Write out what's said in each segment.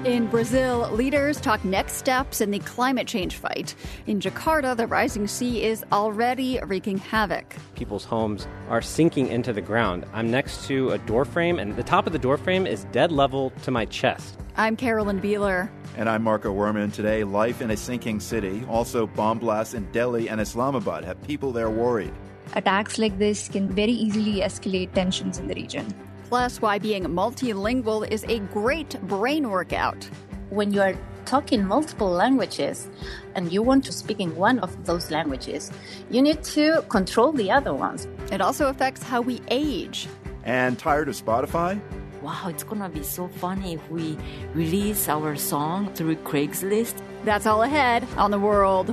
In Brazil, leaders talk next steps in the climate change fight. In Jakarta, the rising sea is already wreaking havoc. People's homes are sinking into the ground. I'm next to a doorframe, and the top of the doorframe is dead level to my chest. I'm Carolyn Beeler. And I'm Marco Werman. Today, life in a sinking city. Also, bomb blasts in Delhi and Islamabad have people there worried. Attacks like this can very easily escalate tensions in the region. Plus, why being multilingual is a great brain workout. When you are talking multiple languages and you want to speak in one of those languages, you need to control the other ones. It also affects how we age. And tired of Spotify? Wow, it's going to be so funny if we release our song through Craigslist. That's all ahead on The World.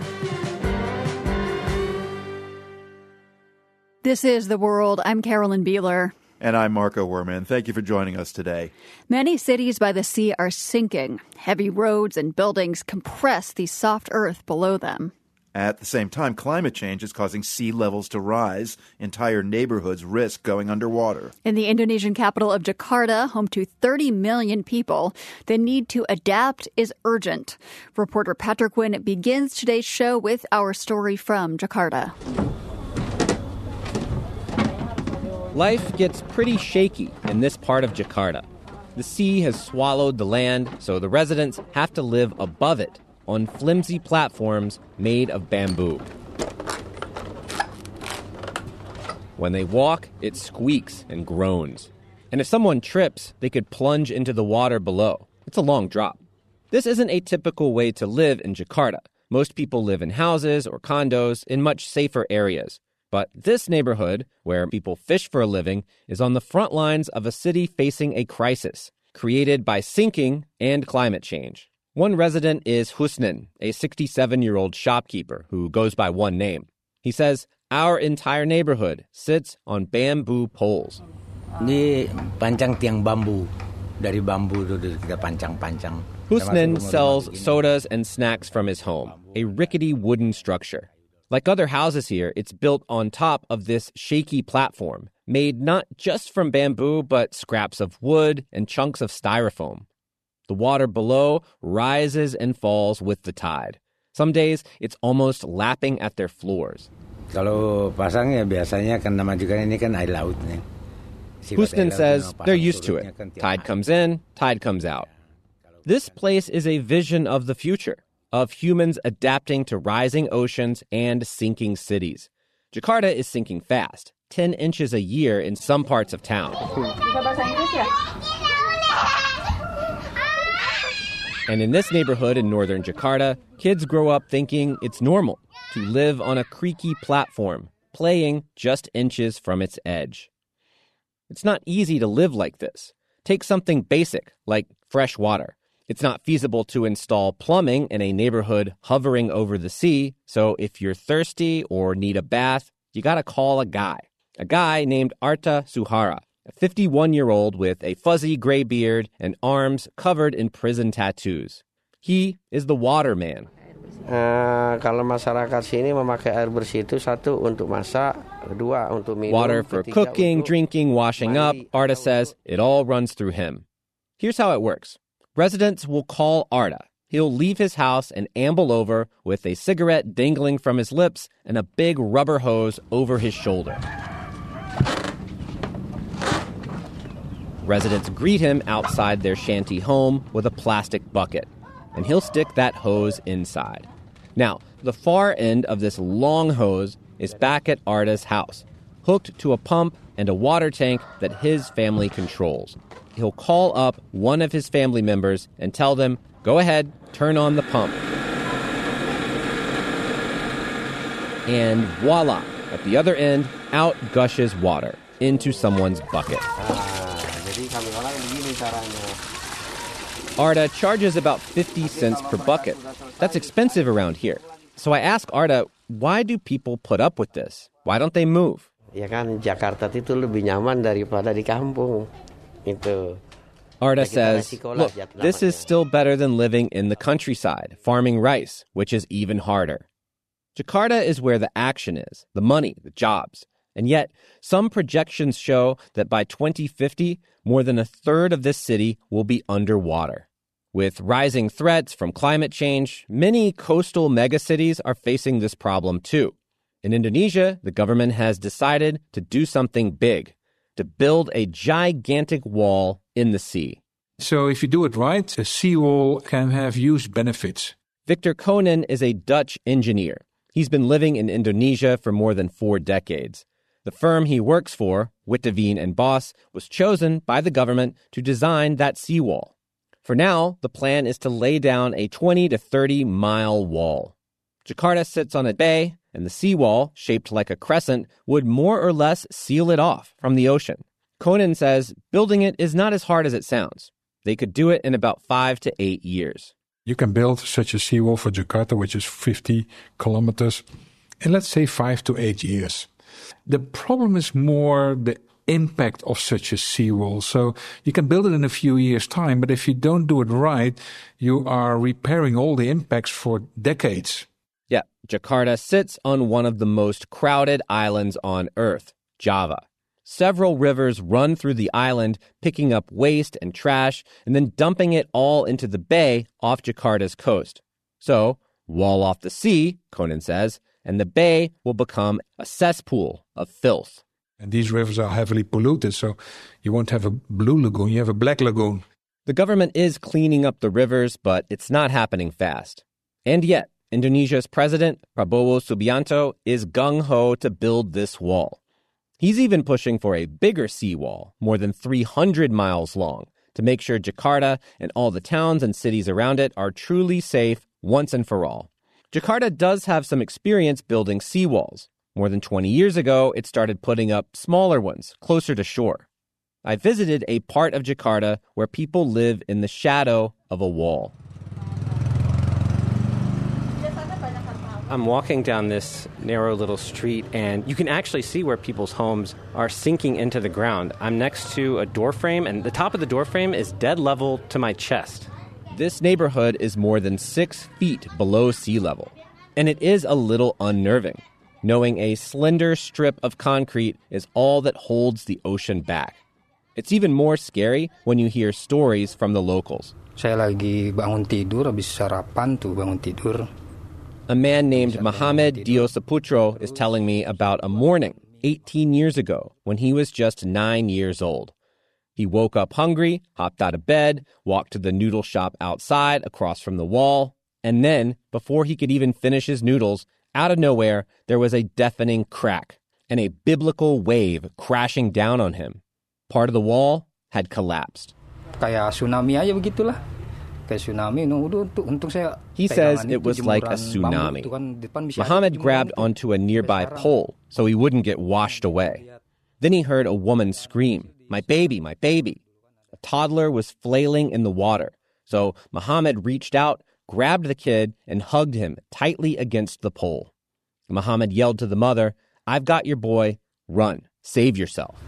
This is The World. I'm Carolyn Beeler. And I'm Marco Werman. Thank you for joining us today. Many cities by the sea are sinking. Heavy roads and buildings compress the soft earth below them. At the same time, climate change is causing sea levels to rise. Entire neighborhoods risk going underwater. In the Indonesian capital of Jakarta, home to 30 million people, the need to adapt is urgent. Reporter Patrick Wynn begins today's show with our story from Jakarta. Life gets pretty shaky in this part of Jakarta. The sea has swallowed the land, so the residents have to live above it on flimsy platforms made of bamboo. When they walk, it squeaks and groans. And if someone trips, they could plunge into the water below. It's a long drop. This isn't a typical way to live in Jakarta. Most people live in houses or condos in much safer areas. But this neighborhood, where people fish for a living, is on the front lines of a city facing a crisis created by sinking and climate change. One resident is Husnin, a 67-year-old shopkeeper who goes by one name. He says, our entire neighborhood sits on bamboo poles. Di pancang tiang bambu. Dari bambu itu kita pancang-pancang. Husnin sells sodas and snacks from his home, a rickety wooden structure. Like other houses here, it's built on top of this shaky platform, made not just from bamboo, but scraps of wood and chunks of styrofoam. The water below rises and falls with the tide. Some days, it's almost lapping at their floors. Kalau pasang ya biasanya kan nama juga ini kan air laut nih. Husnin says they're used to it. Tide comes in, tide comes out. This place is a vision of the future, of humans adapting to rising oceans and sinking cities. Jakarta is sinking fast, 10 inches a year in some parts of town. And in this neighborhood in northern Jakarta, kids grow up thinking it's normal to live on a creaky platform, playing just inches from its edge. It's not easy to live like this. Take something basic, like fresh water. It's not feasible to install plumbing in a neighborhood hovering over the sea, so if you're thirsty or need a bath, you gotta call a guy named Arta Suhara, a 51-year-old with a fuzzy gray beard and arms covered in prison tattoos. He is the water man. Kalau masyarakat sini memakai air bersih itu satu untuk masak, kedua untuk minum. Water for cooking, drinking, washing up, Arta says it all runs through him. Here's how it works. Residents will call Arta. He'll leave his house and amble over with a cigarette dangling from his lips and a big rubber hose over his shoulder. Residents greet him outside their shanty home with a plastic bucket, and he'll stick that hose inside. Now, the far end of this long hose is back at Arta's house, hooked to a pump and a water tank that his family controls. He'll call up one of his family members and tell them, go ahead, turn on the pump. And voila, at the other end, out gushes water into someone's bucket. Arta charges about 50 cents per bucket. That's expensive around here. So I ask Arta, why do people put up with this? Why don't they move? Ya kan Jakarta itu lebih nyaman daripada di kampung. Arta says, look, this is still better than living in the countryside, farming rice, which is even harder. Jakarta is where the action is, the money, the jobs. And yet, some projections show that by 2050, more than a third of this city will be underwater. With rising threats from climate change, many coastal megacities are facing this problem too. In Indonesia, the government has decided to do something big, to build a gigantic wall in the sea. So if you do it right, a seawall can have huge benefits. Victor Konen is a Dutch engineer. He's been living in Indonesia for more than 4 decades. The firm he works for, Witteveen and Boss, was chosen by the government to design that seawall. For now, the plan is to lay down a 20 to 30-mile wall. Jakarta sits on a bay, and the seawall, shaped like a crescent, would more or less seal it off from the ocean. Konen says building it is not as hard as it sounds. They could do it in about 5 to 8 years. You can build such a seawall for Jakarta, which is 50 kilometers, in let's say 5 to 8 years. The problem is more the impact of such a seawall. So you can build it in a few years' time, but if you don't do it right, you are repairing all the impacts for decades. Yeah, Jakarta sits on one of the most crowded islands on Earth, Java. Several rivers run through the island, picking up waste and trash, and then dumping it all into the bay off Jakarta's coast. So, wall off the sea, Konen says, and the bay will become a cesspool of filth. And these rivers are heavily polluted, so you won't have a blue lagoon, you have a black lagoon. The government is cleaning up the rivers, but it's not happening fast. And yet, Indonesia's president, Prabowo Subianto, is gung-ho to build this wall. He's even pushing for a bigger seawall, more than 300 miles long, to make sure Jakarta and all the towns and cities around it are truly safe once and for all. Jakarta does have some experience building seawalls. More than 20 years ago, it started putting up smaller ones, closer to shore. I visited a part of Jakarta where people live in the shadow of a wall. I'm walking down this narrow little street, and you can actually see where people's homes are sinking into the ground. I'm next to a door frame, and the top of the door frame is dead level to my chest. This neighborhood is more than 6 feet below sea level, and it is a little unnerving, knowing a slender strip of concrete is all that holds the ocean back. It's even more scary when you hear stories from the locals. Saya lagi bangun tidur, habis sarapan tuh bangun tidur. A man named Mohamed Diosaputro is telling me about a morning 18 years ago when he was just 9 years old. He woke up hungry, hopped out of bed, walked to the noodle shop outside across from the wall, and then, before he could even finish his noodles, out of nowhere, there was a deafening crack and a biblical wave crashing down on him. Part of the wall had collapsed. Kayak tsunami aja begitulah. He says it was like a tsunami. Mohammed grabbed onto a nearby pole so he wouldn't get washed away. Then he heard a woman scream, "My baby, my baby." A toddler was flailing in the water, so Mohammed reached out, grabbed the kid, and hugged him tightly against the pole. Mohammed yelled to the mother, "I've got your boy. Run. Save yourself."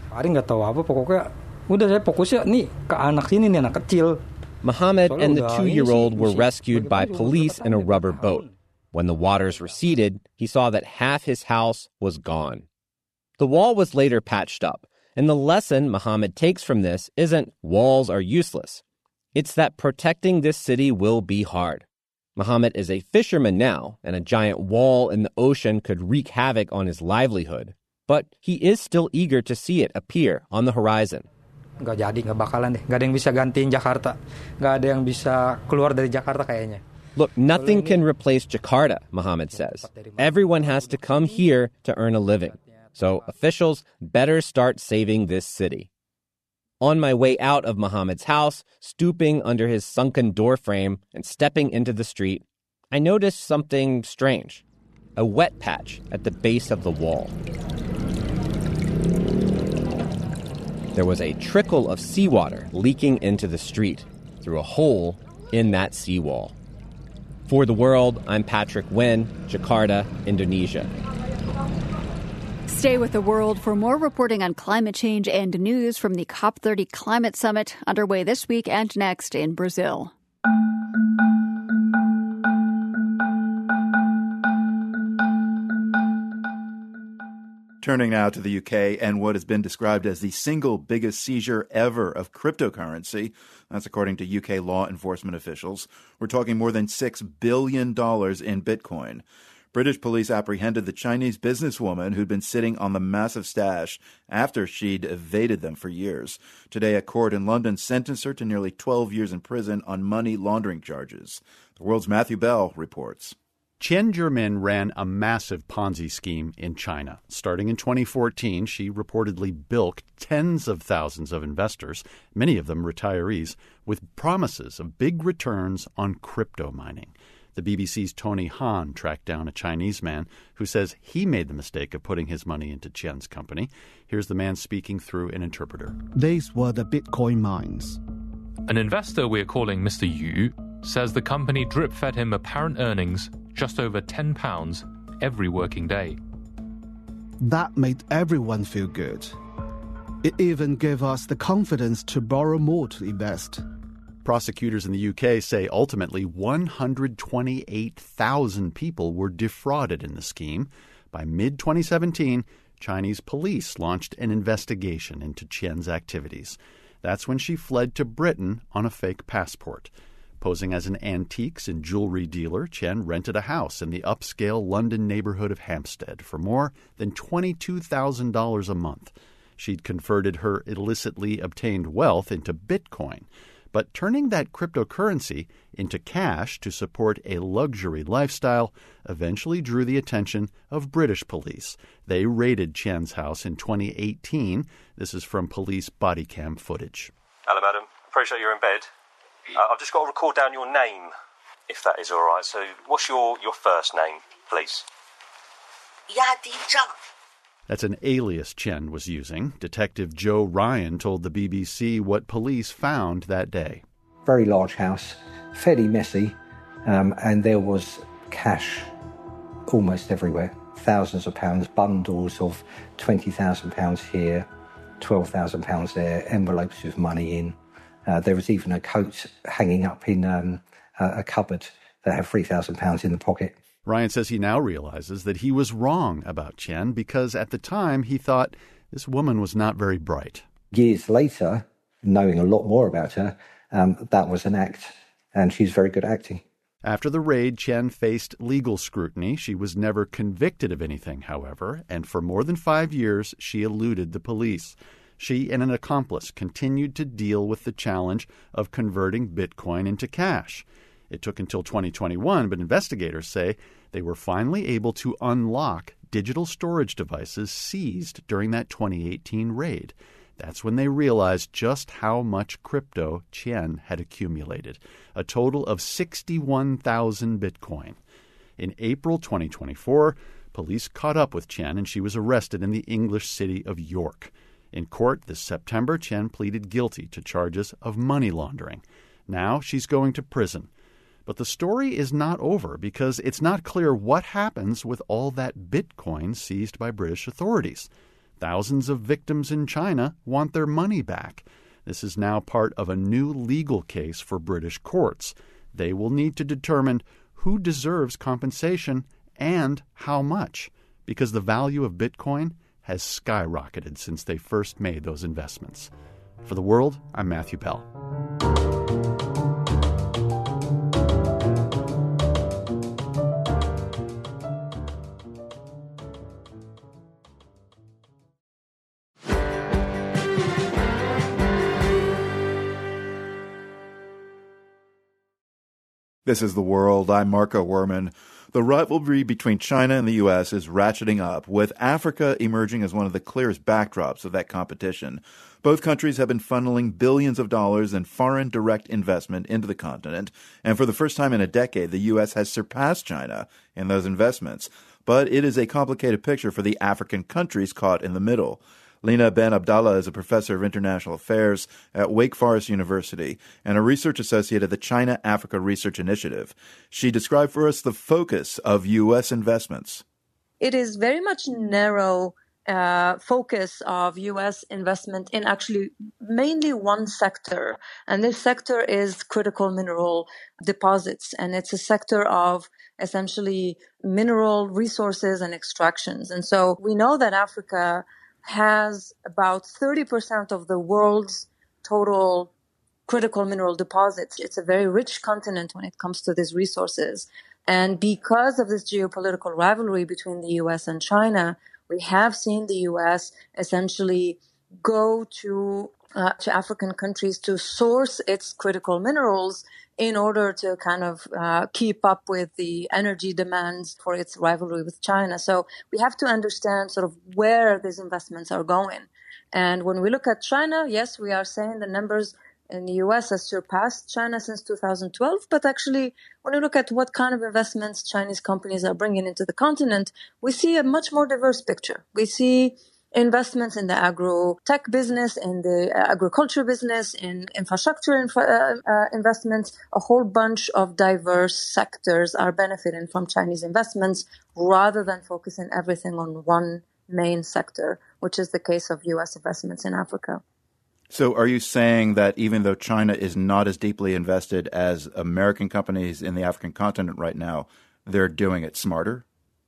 Mohammed and the 2-year-old were rescued by police in a rubber boat. When the waters receded, he saw that half his house was gone. The wall was later patched up, and the lesson Mohammed takes from this isn't walls are useless. It's that protecting this city will be hard. Mohammed is a fisherman now, and a giant wall in the ocean could wreak havoc on his livelihood. But he is still eager to see it appear on the horizon. Nggak jadi, nggak bakalan deh. Nggak ada yang bisa gantiin Jakarta. Nggak ada yang bisa keluar dari Jakarta kayaknya. Look, nothing can replace Jakarta, Mohammed says. Everyone has to come here to earn a living. So officials better start saving this city. On my way out of Mohammed's house, stooping under his sunken doorframe and stepping into the street, I noticed something strange. A wet patch at the base of the wall. There was a trickle of seawater leaking into the street through a hole in that seawall. For The World, I'm Patrick Wynn, Jakarta, Indonesia. Stay with The World for more reporting on climate change and news from the COP30 Climate Summit underway this week and next in Brazil. Turning now to the UK and what has been described as the single biggest seizure ever of cryptocurrency. That's according to UK law enforcement officials. We're talking more than $6 billion in Bitcoin. British police apprehended the Chinese businesswoman who'd been sitting on the massive stash after she'd evaded them for years. Today, a court in London sentenced her to nearly 12 years in prison on money laundering charges. The World's Matthew Bell reports. Qian Zhimin ran a massive Ponzi scheme in China. Starting in 2014, she reportedly bilked tens of thousands of investors, many of them retirees, with promises of big returns on crypto mining. The BBC's Tony Han tracked down a Chinese man who says he made the mistake of putting his money into Qian's company. Here's the man speaking through an interpreter. These were the Bitcoin mines. An investor we're calling Mr. Yu says the company drip-fed him apparent earnings just over £10 every working day. That made everyone feel good. It even gave us the confidence to borrow more to invest. Prosecutors in the UK say ultimately 128,000 people were defrauded in the scheme. By mid-2017, Chinese police launched an investigation into Qian's activities. That's when she fled to Britain on a fake passport. Posing as an antiques and jewelry dealer, Qian rented a house in the upscale London neighborhood of Hampstead for more than $22,000 a month. She'd converted her illicitly obtained wealth into Bitcoin. But turning that cryptocurrency into cash to support a luxury lifestyle eventually drew the attention of British police. They raided Qian's house in 2018. This is from police body cam footage. Hello, madam. Appreciate you're in bed. I've just got to record down your name, if that is all right. So what's your first name, please? Yadi Zhang. That's an alias Qian was using. Detective Joe Ryan told the BBC what police found that day. Very large house, fairly messy, and there was cash almost everywhere. Thousands of pounds, bundles of £20,000 here, £12,000 there, envelopes with money in. There was even a coat hanging up in a cupboard that had £3,000 in the pocket. Ryan says he now realizes that he was wrong about Qian because at the time he thought this woman was not very bright. Years later, knowing a lot more about her, that was an act, and she's very good at acting. After the raid, Qian faced legal scrutiny. She was never convicted of anything, however, and for more than 5 years she eluded the police. She and an accomplice continued to deal with the challenge of converting Bitcoin into cash. It took until 2021, but investigators say they were finally able to unlock digital storage devices seized during that 2018 raid. That's when they realized just how much crypto Qian had accumulated, a total of 61,000 Bitcoin. In April 2024, police caught up with Qian and she was arrested in the English city of York. In court this September, Qian pleaded guilty to charges of money laundering. Now she's going to prison. But the story is not over because it's not clear what happens with all that Bitcoin seized by British authorities. Thousands of victims in China want their money back. This is now part of a new legal case for British courts. They will need to determine who deserves compensation and how much, because the value of Bitcoin has skyrocketed since they first made those investments. For The World, I'm Matthew Bell. This is The World. I'm Marco Werman. The rivalry between China and the U.S. is ratcheting up, with Africa emerging as one of the clearest backdrops of that competition. Both countries have been funneling billions of dollars in foreign direct investment into the continent, and for the first time in a decade, the U.S. has surpassed China in those investments. But it is a complicated picture for the African countries caught in the middle. Lina Ben Abdallah is a professor of international affairs at Wake Forest University and a research associate at the China-Africa Research Initiative. She described for us the focus of U.S. investments. It is very much narrow focus of U.S. investment in actually mainly one sector. And this sector is critical mineral deposits. And it's a sector of essentially mineral resources and extractions. And so we know that Africa has about 30% of the world's total critical mineral deposits. It's a very rich continent when it comes to these resources. And because of this geopolitical rivalry between the U.S. and China, we have seen the U.S. essentially go to African countries to source its critical minerals in order to kind of keep up with the energy demands for its rivalry with China. So we have to understand sort of where these investments are going. And when we look at China, yes, we are saying the numbers in the U.S. has surpassed China since 2012. But actually, when you look at what kind of investments Chinese companies are bringing into the continent, we see a much more diverse picture. We see investments in the agro-tech business, in the agriculture business, in infrastructure investments. A whole bunch of diverse sectors are benefiting from Chinese investments rather than focusing everything on one main sector, which is the case of U.S. investments in Africa. So are you saying that even though China is not as deeply invested as American companies in the African continent right now, they're doing it smarter?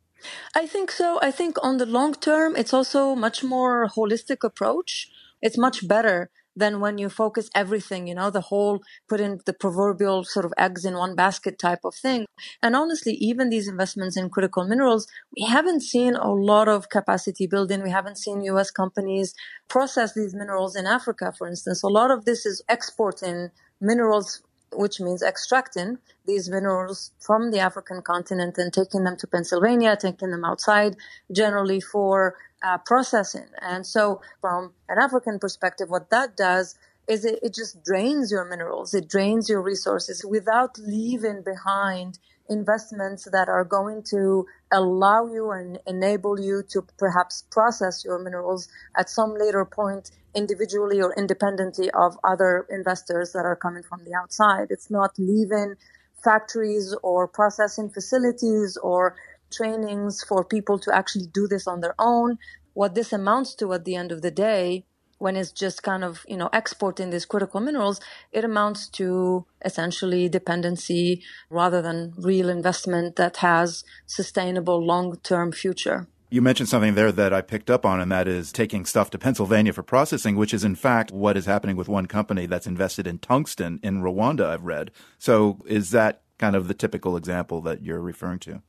I think so. I think on the long term, it's also much more holistic approach. It's much better than when you focus everything, the whole put in the proverbial sort of eggs in one basket type of thing. And honestly, even these investments in critical minerals, we haven't seen a lot of capacity building. We haven't seen U.S. companies process these minerals in Africa, for instance. A lot of this is exporting minerals, which means extracting these minerals from the African continent and taking them to Pennsylvania, taking them outside, generally for processing. And so from an African perspective, what that does is it just drains your minerals. It drains your resources without leaving behind investments that are going to allow you and enable you to perhaps process your minerals at some later point individually or independently of other investors that are coming from the outside. It's not leaving factories or processing facilities or trainings for people to actually do this on their own. What this amounts to at the end of the day, when it's just kind of, exporting these critical minerals, it amounts to essentially dependency rather than real investment that has sustainable long-term future. You mentioned something there that I picked up on, and that is taking stuff to Pennsylvania for processing, which is in fact what is happening with one company that's invested in tungsten in Rwanda, I've read. So is that kind of the typical example that you're referring to?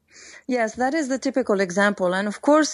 Yes, that is the typical example. And of course,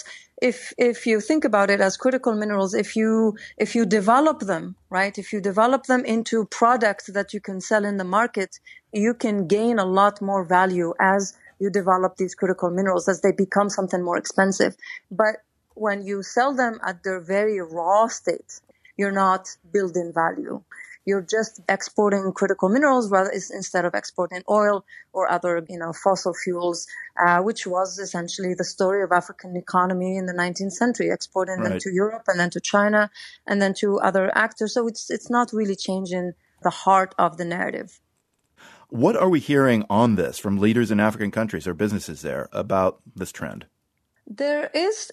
if you think about it as critical minerals, if you develop them, right, if you develop them into products that you can sell in the market, you can gain a lot more value as you develop these critical minerals, as they become something more expensive. But when you sell them at their very raw state, you're not building value. You're just exporting critical minerals instead of exporting oil or other, fossil fuels, which was essentially the story of African economy in the 19th century, exporting them to Europe and then to China and then to other actors. So it's not really changing the heart of the narrative. What are we hearing on this from leaders in African countries or businesses there about this trend? There's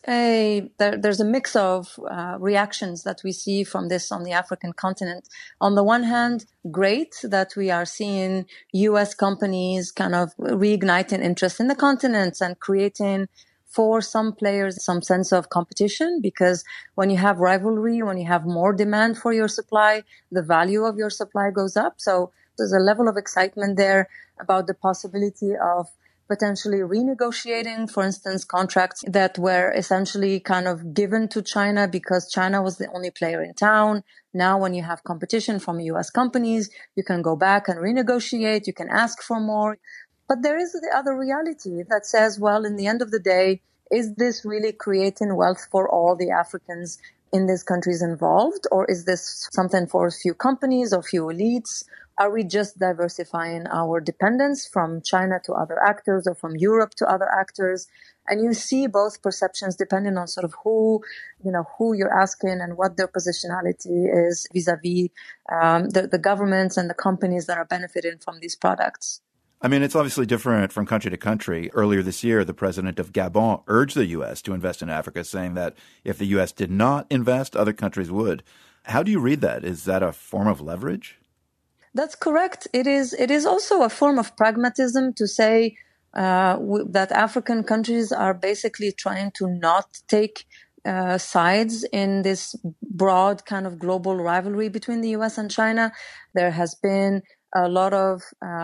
a mix of reactions that we see from this on the African continent. On the one hand, great that we are seeing U.S. companies kind of reigniting interest in the continent and creating for some players some sense of competition, because when you have rivalry, when you have more demand for your supply, the value of your supply goes up. So there's a level of excitement there about the possibility of potentially renegotiating, for instance, contracts that were essentially kind of given to China because China was the only player in town. Now, when you have competition from U.S. companies, you can go back and renegotiate. You can ask for more. But there is the other reality that says, well, in the end of the day, is this really creating wealth for all the Africans in these countries involved? Or is this something for a few companies or few elites? Are we just diversifying our dependence from China to other actors or from Europe to other actors? And you see both perceptions depending on sort of who you're asking and what their positionality is vis-a-vis the governments and the companies that are benefiting from these products. I mean, it's obviously different from country to country. Earlier this year, the president of Gabon urged the U.S. to invest in Africa, saying that if the U.S. did not invest, other countries would. How do you read that? Is that a form of leverage? That's correct. It is also a form of pragmatism to say that African countries are basically trying to not take sides in this broad kind of global rivalry between the U.S. and China. There has been a lot of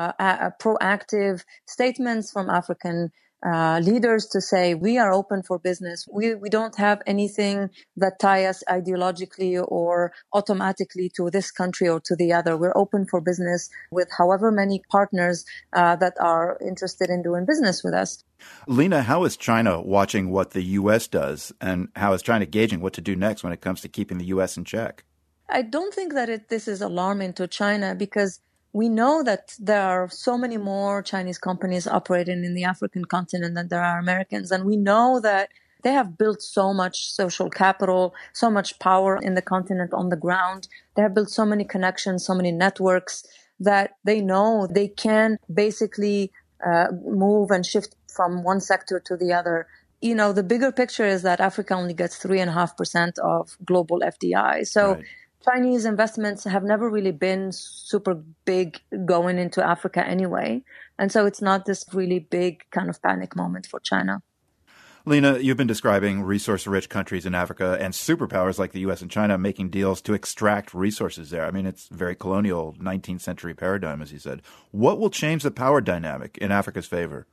proactive statements from African leaders to say we are open for business. We don't have anything that tie us ideologically or automatically to this country or to the other. We're open for business with however many partners that are interested in doing business with us. Lena, how is China watching what the U.S. does, and how is China gauging what to do next when it comes to keeping the U.S. in check? I don't think that this is alarming to China, because we know that there are so many more Chinese companies operating in the African continent than there are Americans. And we know that they have built so much social capital, so much power in the continent on the ground. They have built so many connections, so many networks that they know they can basically move and shift from one sector to the other. You know, the bigger picture is that Africa only gets 3.5% of global FDI. So right. Chinese investments have never really been super big going into Africa anyway. And so it's not this really big kind of panic moment for China. Lena, you've been describing resource-rich countries in Africa and superpowers like the U.S. and China making deals to extract resources there. I mean, it's very colonial 19th century paradigm, as you said. What will change the power dynamic in Africa's favor?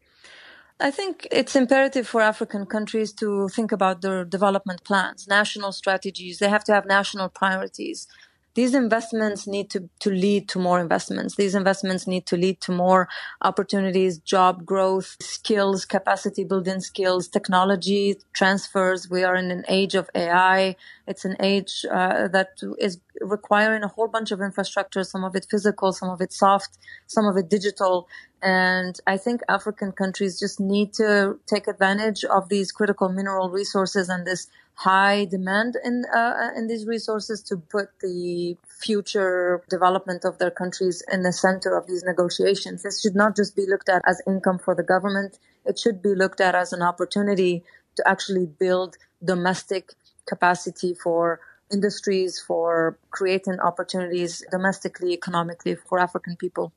I think it's imperative for African countries to think about their development plans, national strategies. They have to have national priorities. These investments need to lead to more investments. These investments need to lead to more opportunities, job growth, skills, capacity building skills, technology transfers. We are in an age of AI. It's an age that is requiring a whole bunch of infrastructure, some of it physical, some of it soft, some of it digital. And I think African countries just need to take advantage of these critical mineral resources and this high demand in these resources to put the future development of their countries in the center of these negotiations. This should not just be looked at as income for the government. It should be looked at as an opportunity to actually build domestic capacity for industries, for creating opportunities domestically, economically for African people.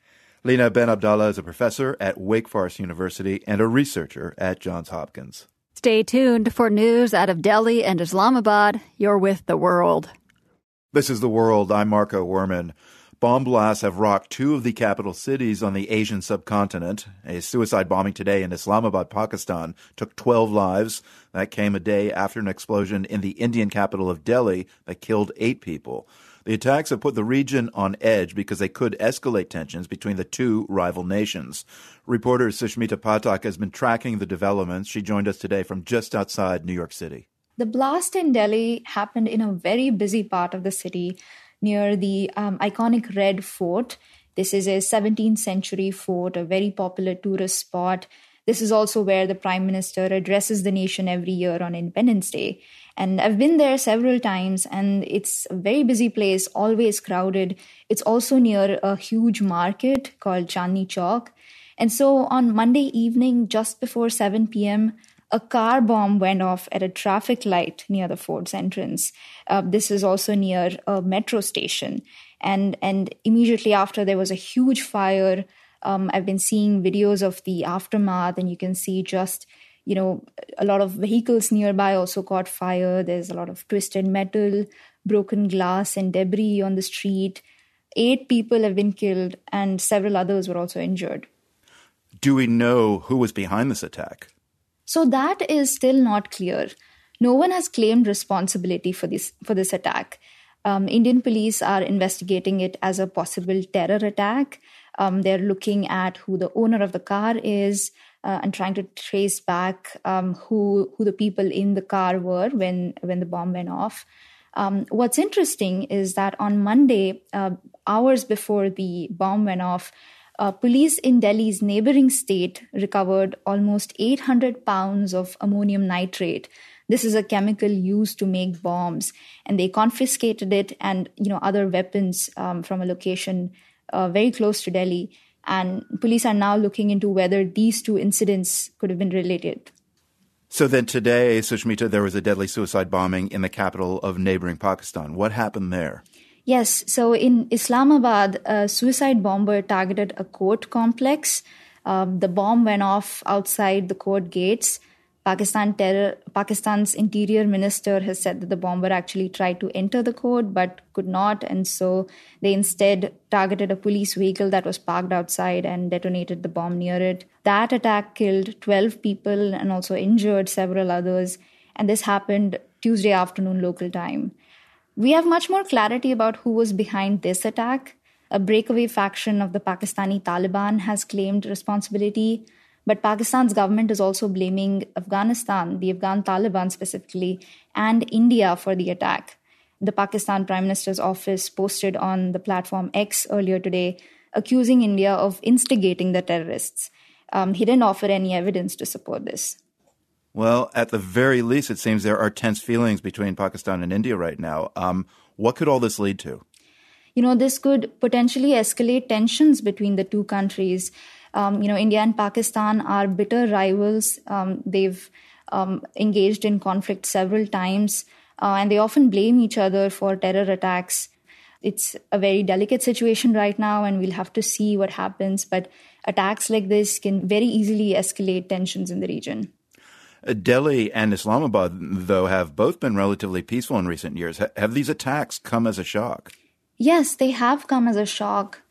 Lena Ben Abdallah is a professor at Wake Forest University and a researcher at Johns Hopkins. Stay tuned for news out of Delhi and Islamabad. You're with The World. This is The World. I'm Marco Werman. Bomb blasts have rocked two of the capital cities on the Asian subcontinent. A suicide bombing today in Islamabad, Pakistan, took 12 lives. That came a day after an explosion in the Indian capital of Delhi that killed 8 people. The attacks have put the region on edge because they could escalate tensions between the two rival nations. Reporter Sushmita Pathak has been tracking the developments. She joined us today from just outside New York City. The blast in Delhi happened in a very busy part of the city near the iconic Red Fort. This is a 17th century fort, a very popular tourist spot. This is also where the Prime Minister addresses the nation every year on Independence Day. And I've been there several times, and it's a very busy place, always crowded. It's also near a huge market called Chandni Chowk. And so on Monday evening, just before 7 p.m., a car bomb went off at a traffic light near the fort's entrance. This is also near a metro station. And immediately after, there was a huge fire. I've been seeing videos of the aftermath, and you can see just, a lot of vehicles nearby also caught fire. There's a lot of twisted metal, broken glass, and debris on the street. 8 people have been killed, and several others were also injured. Do we know who was behind this attack? So that is still not clear. No one has claimed responsibility for this attack. Indian police are investigating it as a possible terror attack. They're looking at who the owner of the car is and trying to trace back who the people in the car were when the bomb went off. What's interesting is that on Monday, hours before the bomb went off, police in Delhi's neighboring state recovered almost 800 pounds of ammonium nitrate. This is a chemical used to make bombs, and they confiscated it and other weapons from a location very close to Delhi. And police are now looking into whether these two incidents could have been related. So then today, Sushmita, there was a deadly suicide bombing in the capital of neighboring Pakistan. What happened there? Yes, so in Islamabad, a suicide bomber targeted a court complex. The bomb went off outside the court gates. Pakistan's interior minister has said that the bomber actually tried to enter the court but could not, and so they instead targeted a police vehicle that was parked outside and detonated the bomb near it. That attack killed 12 people and also injured several others, and this happened Tuesday afternoon local time. We have much more clarity about who was behind this attack. A breakaway faction of the Pakistani Taliban has claimed responsibility, but Pakistan's government is also blaming Afghanistan, the Afghan Taliban specifically, and India for the attack. The Pakistan Prime Minister's office posted on the platform X earlier today, accusing India of instigating the terrorists. He didn't offer any evidence to support this. Well, at the very least, it seems there are tense feelings between Pakistan and India right now. What could all this lead to? This could potentially escalate tensions between the two countries. India and Pakistan are bitter rivals. They've engaged in conflict several times, and they often blame each other for terror attacks. It's a very delicate situation right now, and we'll have to see what happens. But attacks like this can very easily escalate tensions in the region. Delhi and Islamabad, though, have both been relatively peaceful in recent years. Have these attacks come as a shock? Yes, they have come as a shock.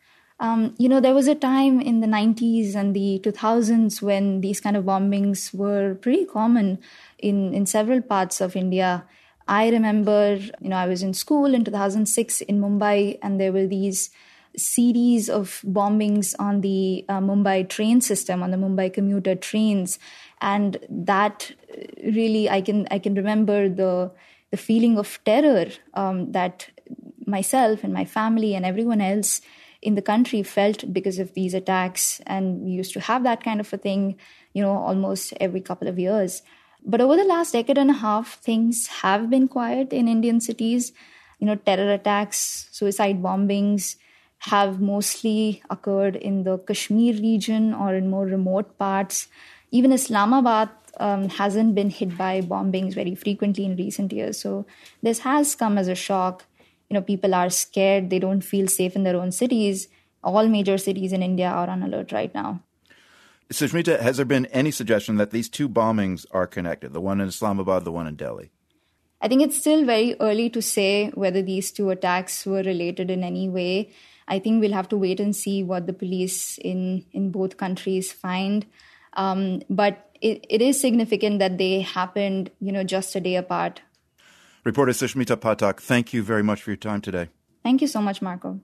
There was a time in the 90s and the 2000s when these kind of bombings were pretty common in several parts of India. I remember, I was in school in 2006 in Mumbai, and there were these series of bombings on the Mumbai train system, on the Mumbai commuter trains. And that really, I can remember the feeling of terror that myself and my family and everyone else in the country felt because of these attacks. And we used to have that kind of a thing, almost every couple of years. But over the last decade and a half, things have been quiet in Indian cities. Terror attacks, suicide bombings have mostly occurred in the Kashmir region or in more remote parts. Even Islamabad hasn't been hit by bombings very frequently in recent years. So this has come as a shock. People are scared. They don't feel safe in their own cities. All major cities in India are on alert right now. Sushmita, has there been any suggestion that these two bombings are connected, the one in Islamabad, the one in Delhi? I think it's still very early to say whether these two attacks were related in any way. I think we'll have to wait and see what the police in both countries find. But it is significant that they happened, just a day apart. Reporter Sushmita Pathak, thank you very much for your time today. Thank you so much, Marco.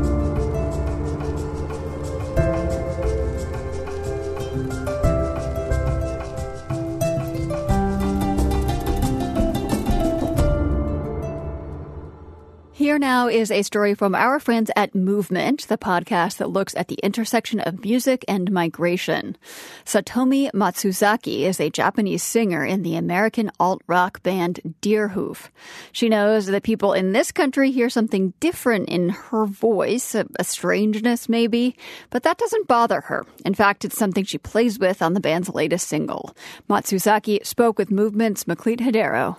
Here now is a story from our friends at Movement, the podcast that looks at the intersection of music and migration. Satomi Matsuzaki is a Japanese singer in the American alt-rock band Deerhoof. She knows that people in this country hear something different in her voice, a strangeness maybe, but that doesn't bother her. In fact, it's something she plays with on the band's latest single. Matsuzaki spoke with Movement's Maklit Hedero.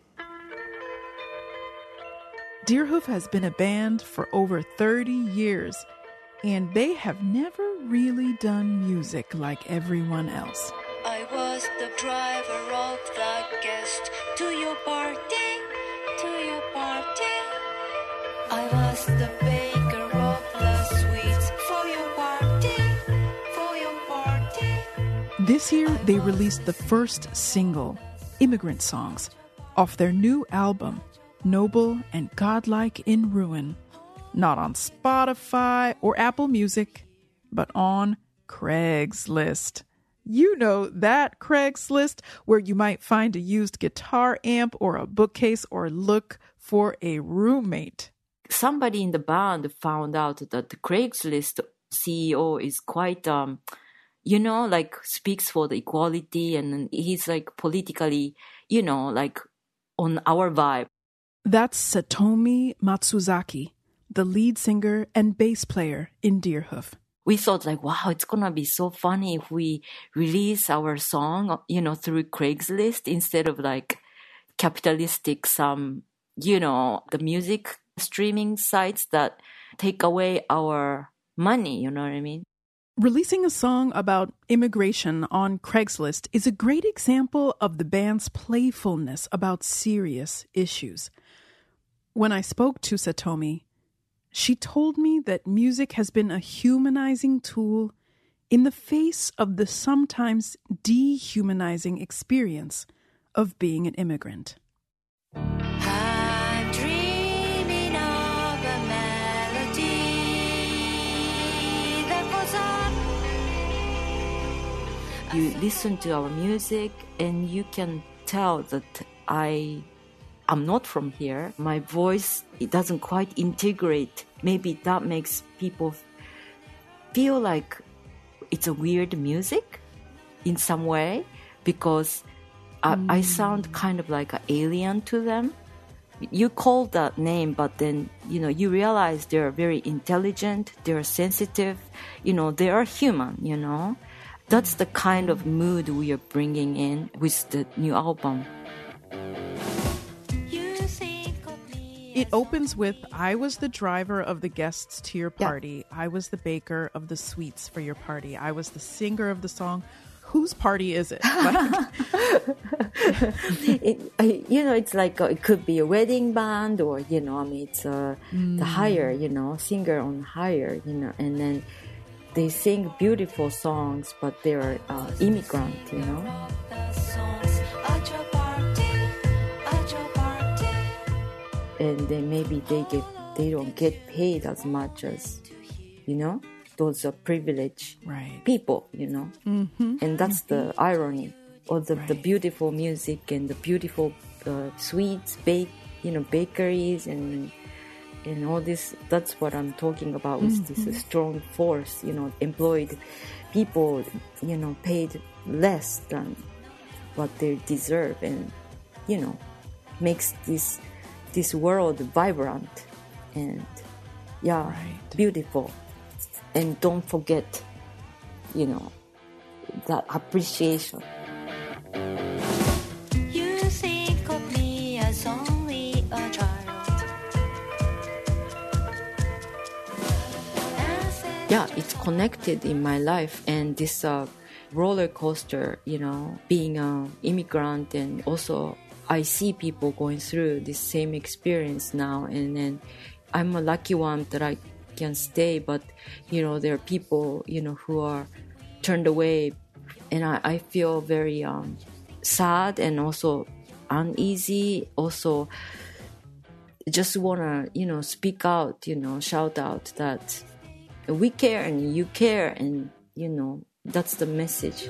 Deerhoof has been a band for over 30 years, and they have never really done music like everyone else. I was the driver of the guest to your party, to your party. I was the baker of the sweets for your party, for your party. This year, they released the first single, Immigrant Songs, off their new album, Noble and Godlike in Ruin, not on Spotify or Apple Music, but on Craigslist. You know that Craigslist where you might find a used guitar amp or a bookcase or look for a roommate. Somebody in the band found out that the Craigslist CEO is quite, speaks for the equality, and he's politically, on our vibe. That's Satomi Matsuzaki, the lead singer and bass player in Deerhoof. we thought like, wow, it's going to be so funny if we release our song, through Craigslist instead of like capitalistic the music streaming sites that take away our money, you know what I mean? Releasing a song about immigration on Craigslist is a great example of the band's playfulness about serious issues. When I spoke to Satomi, she told me that music has been a humanizing tool in the face of the sometimes dehumanizing experience of being an immigrant. I'm dreaming of a melody that goes on. You listen to our music and you can tell that I'm not from here. My voice, it doesn't quite integrate. Maybe that makes people feel like it's a weird music in some way because I sound kind of like an alien to them. You call that name, but then, you realize they're very intelligent, they're sensitive, they are human, That's the kind of mood we are bringing in with the new album. It opens with, I was the driver of the guests to your party. Yeah. I was the baker of the sweets for your party. I was the singer of the song. Whose party is it? It's like it could be a wedding band or, it's the hire, singer on hire, and then they sing beautiful songs, but they're immigrant, And then maybe they don't get paid as much as, those are privileged people, Mm-hmm. And that's the irony of the beautiful music and the beautiful sweets, bakeries and all this. That's what I'm talking about with this strong force, employed people, paid less than what they deserve and, makes this world vibrant and beautiful. And don't forget, that appreciation. You think of me as only a child. Yeah, it's connected in my life and this roller coaster, being an immigrant, and also I see people going through this same experience now, and then I'm a lucky one that I can stay, but there are people who are turned away, and I feel very sad and also uneasy. Also just wanna speak out, shout out that we care and you care, and that's the message.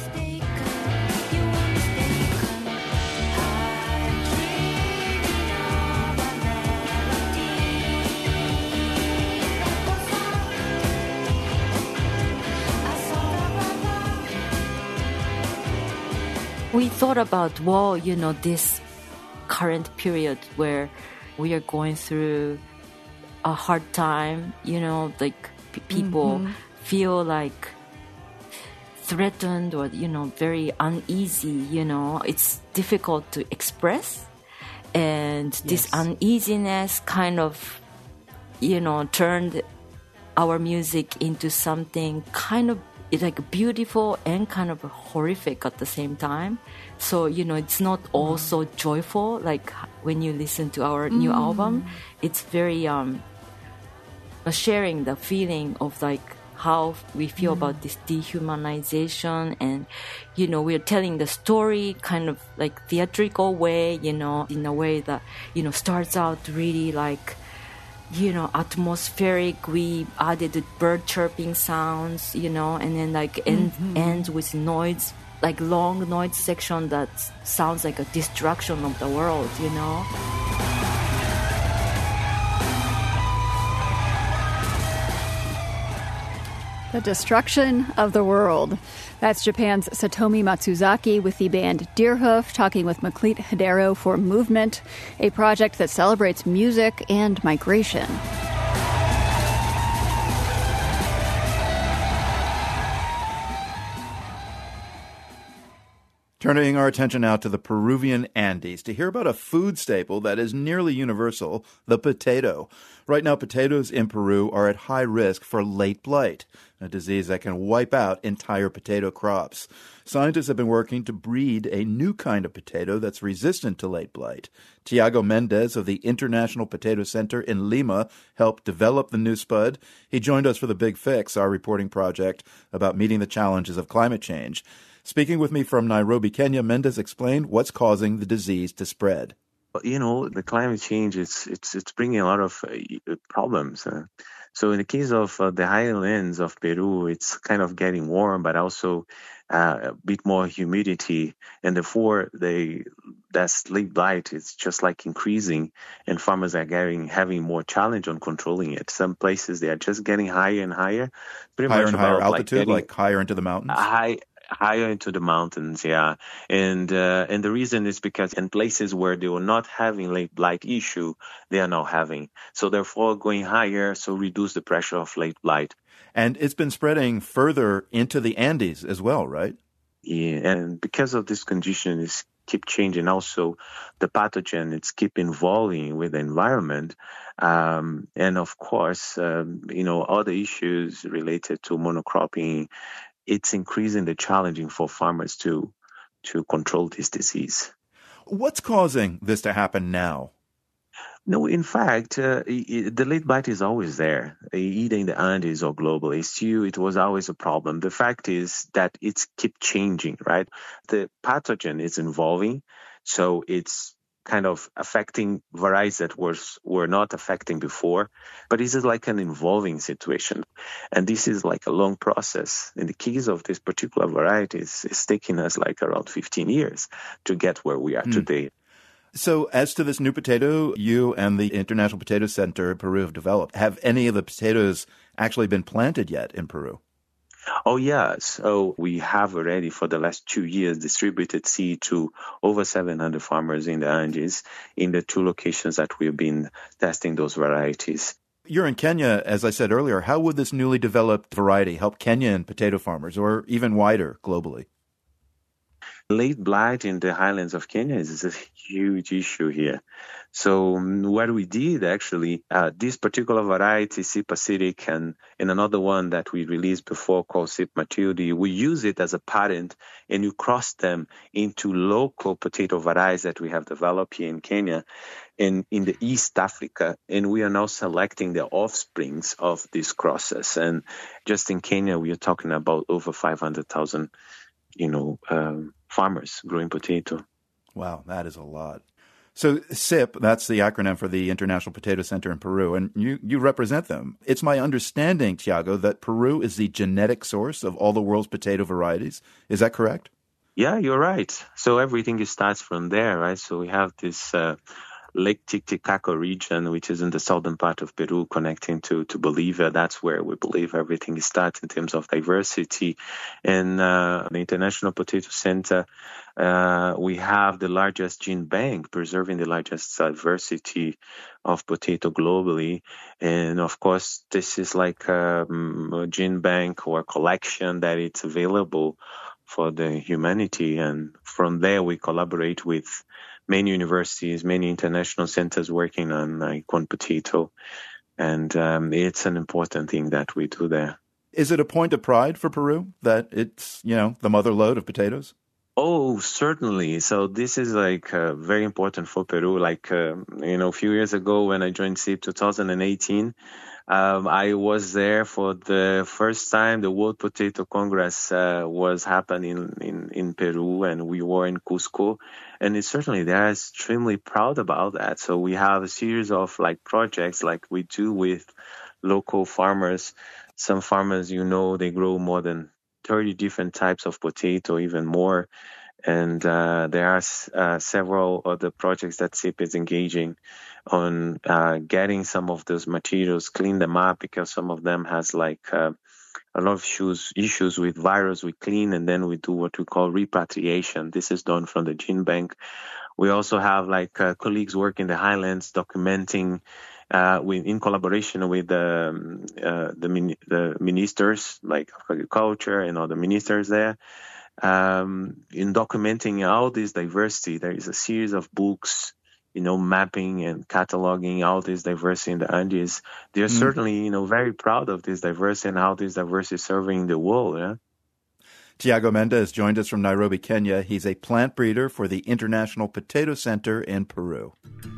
We thought about, this current period where we are going through a hard time, like people feel like threatened or, very uneasy, it's difficult to express. And this uneasiness kind of, turned our music into something kind of like beautiful and kind of horrific at the same time. So, it's not all so joyful. Like when you listen to our new album, it's very sharing the feeling of like how we feel about this dehumanization, and we're telling the story kind of like theatrical way, in a way that starts out really like atmospheric. We added bird chirping sounds, and then like ends with noise, like long noise section that sounds like a destruction of the world, The destruction of the world. That's Japan's Satomi Matsuzaki with the band Deerhoof, talking with Macleat Hidero for Movement, a project that celebrates music and migration. Turning our attention now to the Peruvian Andes to hear about a food staple that is nearly universal, the potato. Right now, potatoes in Peru are at high risk for late blight, a disease that can wipe out entire potato crops. Scientists have been working to breed a new kind of potato that's resistant to late blight. Tiago Mendez of the International Potato Center in Lima helped develop the new spud. He joined us for The Big Fix, our reporting project about meeting the challenges of climate change. Speaking with me from Nairobi, Kenya, Mendez explained what's causing the disease to spread. The climate change, it's bringing a lot of problems. So in the case of the highlands of Peru, it's kind of getting warm, but also a bit more humidity. And therefore, that late blight is just like increasing, and farmers are having more challenge on controlling it. Some places, they are just getting higher and higher. Higher and higher altitude, like higher into the mountains? Higher into the mountains, yeah. And the reason is because in places where they were not having late blight issue, they are now having. So therefore going higher, so reduce the pressure of late blight. And it's been spreading further into the Andes as well, right? Yeah, and because of this condition, it's keep changing. Also, the pathogen, it's keep evolving with the environment. And of course, other issues related to monocropping, it's increasing the challenging for farmers to control this disease. What's causing this to happen now? No, in fact, the late blight is always there, either in the Andes or globally. It was always a problem. The fact is that it's keep changing, right? The pathogen is evolving, so it's kind of affecting varieties that were not affecting before, but this is like an evolving situation. And this is like a long process. In the case of this particular variety, it's taking us like around 15 years to get where we are today. So as to this new potato you and the International Potato Center in Peru have developed, have any of the potatoes actually been planted yet in Peru? Oh, yeah. So we have already for the last 2 years distributed seed to over 700 farmers in the Andes in the 2 locations that we've been testing those varieties. You're in Kenya, as I said earlier. How would this newly developed variety help Kenyan potato farmers or even wider globally? Late blight in the highlands of Kenya is a huge issue here. So what we did actually, this particular variety, Sip acidic, and another one that we released before called Sip Matilde, we use it as a patent and you cross them into local potato varieties that we have developed here in Kenya and in the East Africa. And we are now selecting the offsprings of these crosses. And just in Kenya, we are talking about over 500,000, farmers growing potato. Wow, that is a lot. So SIP, that's the acronym for the International Potato Center in Peru, and you represent them. It's my understanding, Tiago, that Peru is the genetic source of all the world's potato varieties. Is that correct? Yeah, you're right. So everything starts from there, right? So we have this Lake Titicaca region, which is in the southern part of Peru, connecting to Bolivia. That's where we believe everything starts in terms of diversity. And the International Potato Center, we have the largest gene bank, preserving the largest diversity of potato globally. And of course, this is like a gene bank or collection that it's available for the humanity. And from there, we collaborate with many universities, many international centers working on corn potato. And it's an important thing that we do there. Is it a point of pride for Peru that it's, the mother lode of potatoes? Oh, certainly. So this is very important for Peru. A few years ago when I joined SIP 2018, I was there for the first time. The World Potato Congress was happening in Peru, and we were in Cusco. And they are extremely proud about that. So we have a series of projects like we do with local farmers. Some farmers, they grow more than 30 different types of potato, even more. And there are several other projects that SIP is engaging on getting some of those materials, clean them up, because some of them has a lot of issues with virus. We clean and then we do what we call repatriation. This is done from the gene bank. We also have colleagues working in the highlands documenting in collaboration with the ministers, like agriculture and other ministers there. in documenting all this diversity. There is a series of books, mapping and cataloging all this diversity in the Andes. They're certainly, very proud of this diversity and how this diversity is serving the world. Yeah? Tiago Mendez joined us from Nairobi, Kenya. He's a plant breeder for the International Potato Center in Peru.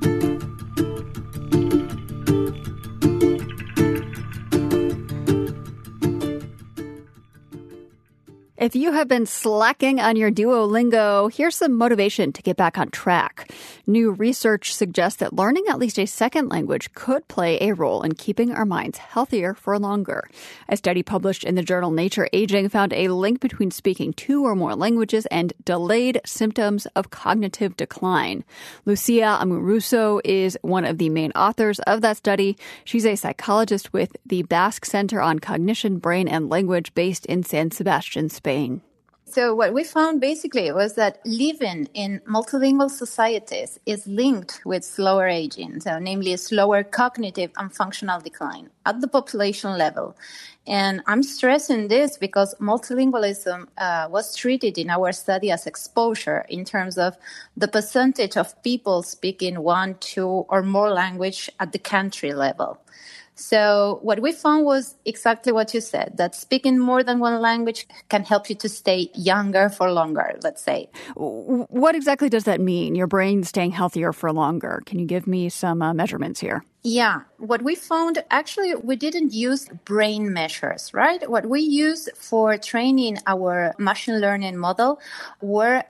If you have been slacking on your Duolingo, here's some motivation to get back on track. New research suggests that learning at least a second language could play a role in keeping our minds healthier for longer. A study published in the journal Nature Aging found a link between speaking 2 or more languages and delayed symptoms of cognitive decline. Lucia Amoruso is one of the main authors of that study. She's a psychologist with the Basque Center on Cognition, Brain, and Language based in San Sebastian, Spain. So what we found basically was that living in multilingual societies is linked with slower aging, so namely a slower cognitive and functional decline at the population level. And I'm stressing this because multilingualism was treated in our study as exposure in terms of the percentage of people speaking 1, 2, or more language at the country level. So what we found was exactly what you said, that speaking more than one language can help you to stay younger for longer, let's say. What exactly does that mean, your brain staying healthier for longer? Can you give me some measurements here? Yeah, what we found, actually, we didn't use brain measures, right? What we used for training our machine learning model were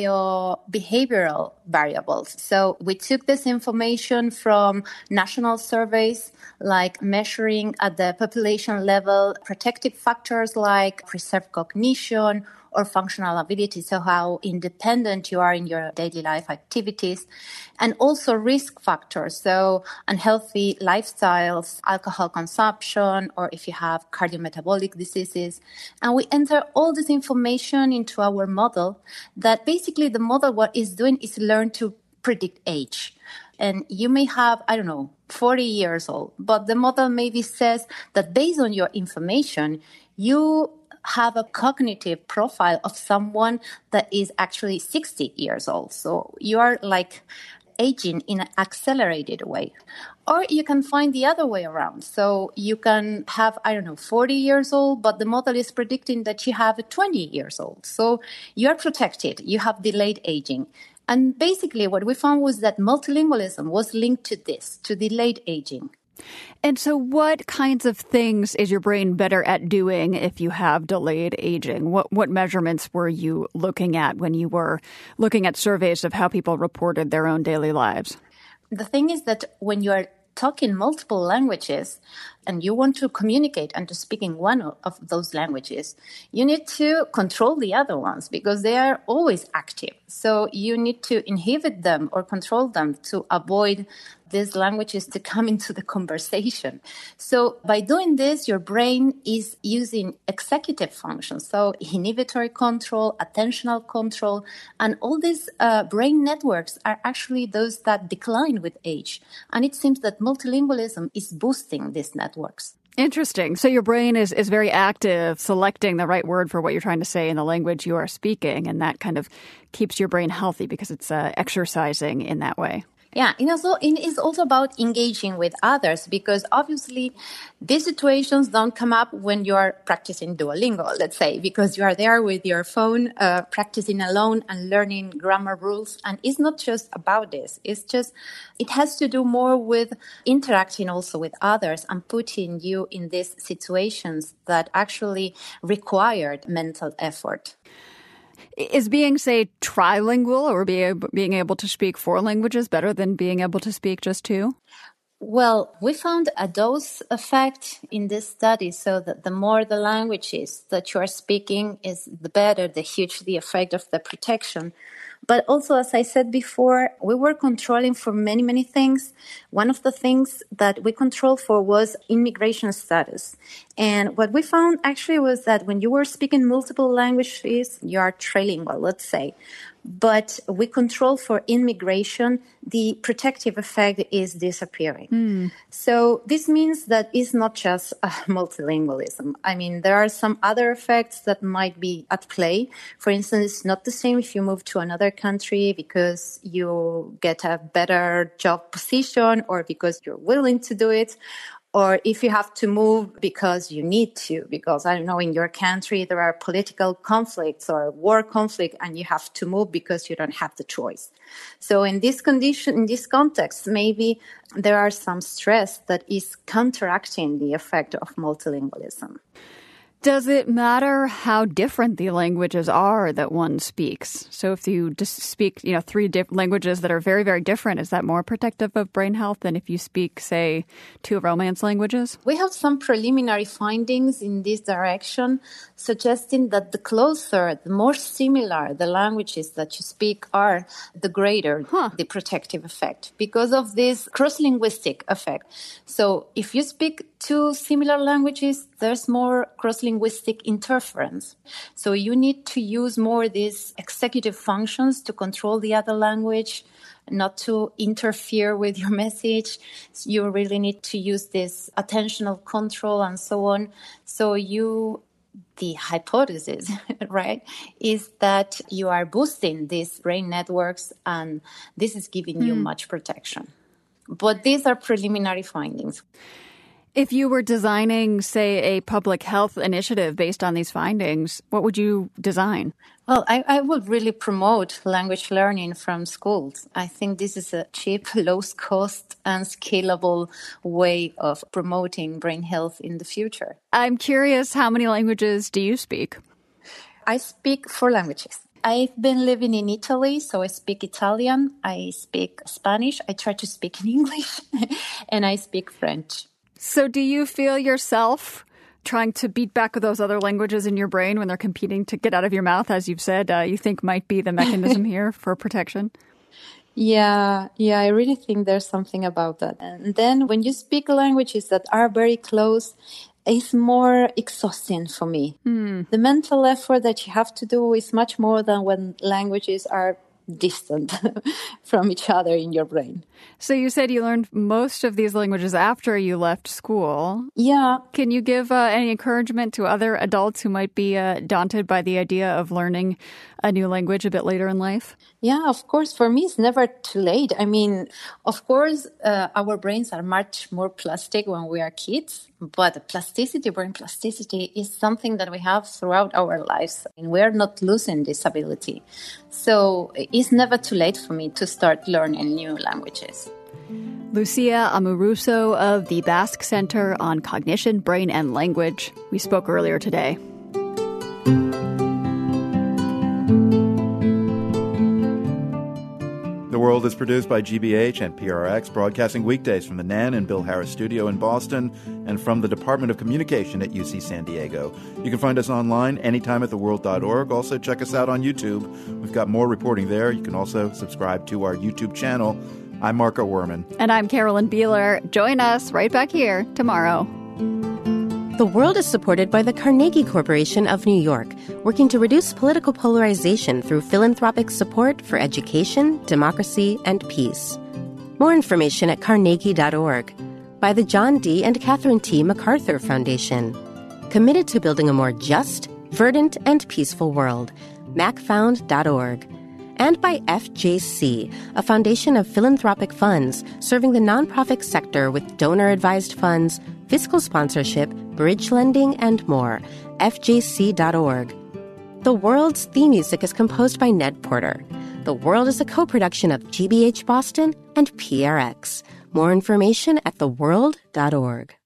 biobehavioral variables. So we took this information from national surveys, like measuring at the population level protective factors like preserved cognition or functional ability, so how independent you are in your daily life activities, and also risk factors, so unhealthy lifestyles, alcohol consumption, or if you have cardiometabolic diseases. And we enter all this information into our model that basically the model what is doing is learn to predict age. And you may have, 40 years old, but the model maybe says that based on your information, you have a cognitive profile of someone that is actually 60 years old. So you are like aging in an accelerated way. Or you can find the other way around. So you can have, 40 years old, but the model is predicting that you have 20 years old. So you are protected. You have delayed aging. And basically what we found was that multilingualism was linked to this, to delayed aging. And so what kinds of things is your brain better at doing if you have delayed aging? What measurements were you looking at when you were looking at surveys of how people reported their own daily lives? The thing is that when you are talking multiple languages and you want to communicate and to speak in one of those languages, you need to control the other ones because they are always active. So you need to inhibit them or control them to avoid these languages to come into the conversation. So by doing this, your brain is using executive functions, so inhibitory control, attentional control, and all these brain networks are actually those that decline with age. And it seems that multilingualism is boosting these networks. Interesting. So your brain is very active, selecting the right word for what you're trying to say in the language you are speaking, and that kind of keeps your brain healthy because it's exercising in that way. Yeah, it is also about engaging with others because obviously these situations don't come up when you are practicing Duolingo, let's say, because you are there with your phone, practicing alone and learning grammar rules. And it's not just about this. It has to do more with interacting also with others and putting you in these situations that actually required mental effort. Is being, say, trilingual or being able to speak 4 languages better than being able to speak just 2? Well, we found a dose effect in this study, so that the more the languages that you are speaking is the better, the huge the effect of the protection. But also, as I said before, we were controlling for many, many things. One of the things that we controlled for was immigration status. And what we found actually was that when you were speaking multiple languages, you are trilingual, let's say. but we control for immigration, the protective effect is disappearing. So this means that it's not just multilingualism. I mean, there are some other effects that might be at play. For instance, it's not the same if you move to another country because you get a better job position or because you're willing to do it, or if you have to move because you need to, because, I don't know, in your country there are political conflicts or war conflict and you have to move because you don't have the choice. So in this condition, in this context, maybe there are some stress that is counteracting the effect of multilingualism. Does it matter how different the languages are that one speaks? So if you just speak, three languages that are very, very different, is that more protective of brain health than if you speak, say, two Romance languages? We have some preliminary findings in this direction, suggesting that the closer, the more similar the languages that you speak are, the greater the protective effect because of this cross-linguistic effect. So if you speak two similar languages, there's more cross-linguistic interference. So you need to use more these executive functions to control the other language, not to interfere with your message. You really need to use this attentional control and so on. So the hypothesis, right, is that you are boosting these brain networks and this is giving you much protection. But these are preliminary findings. If you were designing, say, a public health initiative based on these findings, what would you design? Well, I would really promote language learning from schools. I think this is a cheap, low-cost, and scalable way of promoting brain health in the future. I'm curious, how many languages do you speak? I speak 4 languages. I've been living in Italy, so I speak Italian, I speak Spanish, I try to speak in English, and I speak French. So do you feel yourself trying to beat back those other languages in your brain when they're competing to get out of your mouth, as you've said, you think might be the mechanism here for protection? Yeah, I really think there's something about that. And then when you speak languages that are very close, it's more exhausting for me. The mental effort that you have to do is much more than when languages are distant from each other in your brain. So you said you learned most of these languages after you left school. Yeah. Can you give any encouragement to other adults who might be daunted by the idea of learning a new language a bit later in life? Yeah, of course. For me, it's never too late. I mean, of course, our brains are much more plastic when we are kids, but brain plasticity is something that we have throughout our lives. And we're not losing this ability. So it's never too late for me to start learning new languages. Lucia Amoruso of the Basque Center on Cognition, Brain and Language. We spoke earlier today. The World is produced by GBH and PRX, broadcasting weekdays from the Nan and Bill Harris studio in Boston and from the Department of Communication at UC San Diego. You can find us online anytime at theworld.org. Also, check us out on YouTube. We've got more reporting there. You can also subscribe to our YouTube channel. I'm Marco Werman. And I'm Carolyn Beeler. Join us right back here tomorrow. The World is supported by the Carnegie Corporation of New York, working to reduce political polarization through philanthropic support for education, democracy, and peace. More information at carnegie.org. By the John D. and Catherine T. MacArthur Foundation. Committed to building a more just, verdant, and peaceful world. macfound.org. And by FJC, a foundation of philanthropic funds serving the nonprofit sector with donor-advised funds, fiscal sponsorship, bridge lending, and more. FJC.org. The World's theme music is composed by Ned Porter. The World is a co-production of GBH Boston and PRX. More information at theworld.org.